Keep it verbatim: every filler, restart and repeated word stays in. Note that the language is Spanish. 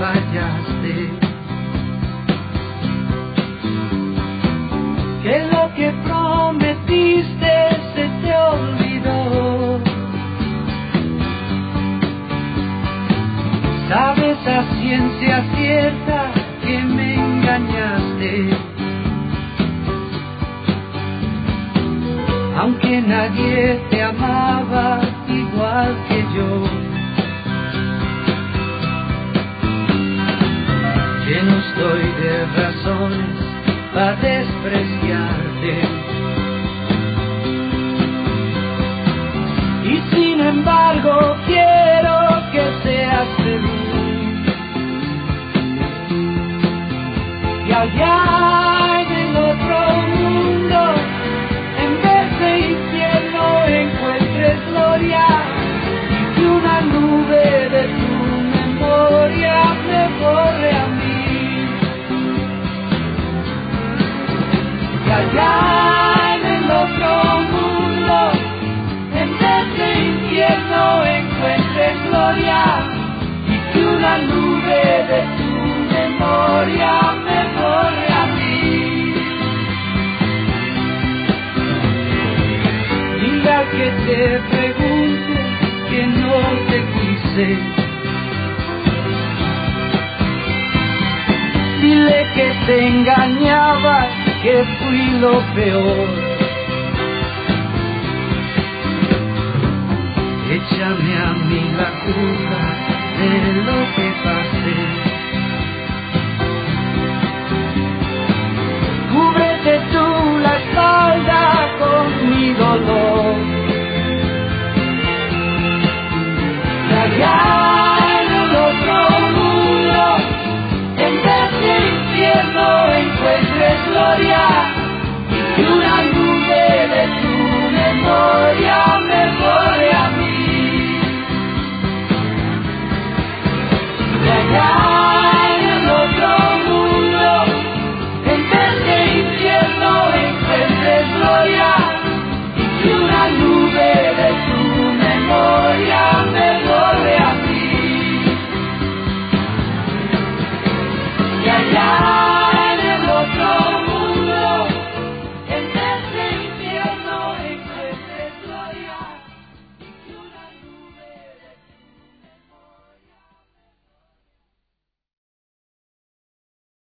fallaste, que lo que prometiste se te olvidó. Sabes a ciencia cierta que me engañaste, aunque nadie te amaba igual que yo. Lleno estoy de razones para despreciarte, y sin embargo quiero que seas feliz. Y allá en el otro mundo, en vez de infierno encuentres gloria, y que una nube de tu memoria me borre a mí. Y allá en el otro mundo, en vez de infierno encuentres gloria, y que una nube de tu memoria me borre a mí. Dile al que te pregunte que no te quise, dile que te engañaba, que fui lo peor. Échame a mí la culpa de lo que pasé. Cúbrete tú la espalda con mi dolor. Y allá en el otro mundo, en vez de infierno encuentres gloria, y que una nube de tu memoria me borre a mí. Y allá en el otro mundo, en vez de infierno encuentres gloria, y que una nube de tu memoria me borre a mí. Y allá